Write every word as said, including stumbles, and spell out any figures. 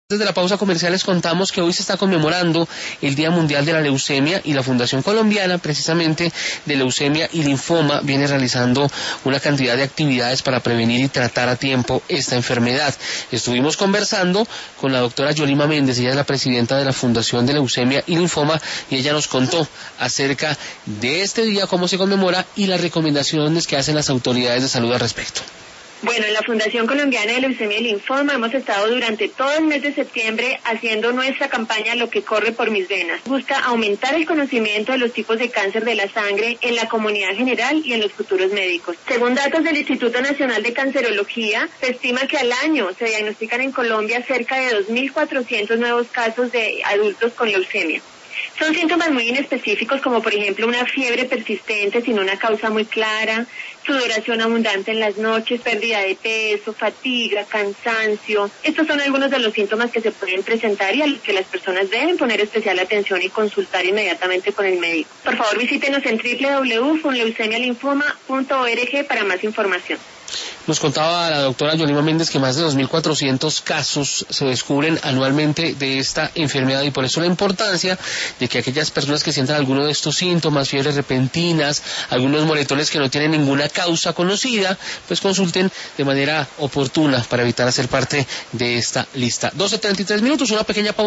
Desde la pausa comercial les contamos que hoy se está conmemorando el Día Mundial de la Leucemia y la Fundación Colombiana, precisamente de Leucemia y Linfoma, viene realizando una cantidad de actividades para prevenir y tratar a tiempo esta enfermedad. Estuvimos conversando con la doctora Yolima Méndez, ella es la presidenta de la Fundación de Leucemia y Linfoma, y ella nos contó acerca de este día, cómo se conmemora y las recomendaciones que hacen las autoridades de salud al respecto. Bueno, en la Fundación Colombiana de Leucemia y Linfoma hemos estado durante todo el mes de septiembre haciendo nuestra campaña Lo que corre por mis venas. Busca aumentar el conocimiento de los tipos de cáncer de la sangre en la comunidad general y en los futuros médicos. Según datos del Instituto Nacional de Cancerología, se estima que al año se diagnostican en Colombia cerca de dos mil cuatrocientos nuevos casos de adultos con leucemia. Son síntomas muy inespecíficos, como por ejemplo una fiebre persistente sin una causa muy clara, sudoración abundante en las noches, pérdida de peso, fatiga, cansancio. Estos son algunos de los síntomas que se pueden presentar y a los que las personas deben poner especial atención y consultar inmediatamente con el médico. Por favor, visítenos en doble u doble u doble u punto leucemia linfoma punto org para más información. Nos contaba la doctora Yolima Méndez que más de dos mil cuatrocientos casos se descubren anualmente de esta enfermedad, y por eso la importancia de que aquellas personas que sientan alguno de estos síntomas, fiebres repentinas, algunos moretones que no tienen ninguna causa conocida, pues consulten de manera oportuna para evitar hacer parte de esta lista. doce treinta y tres minutos, una pequeña pausa.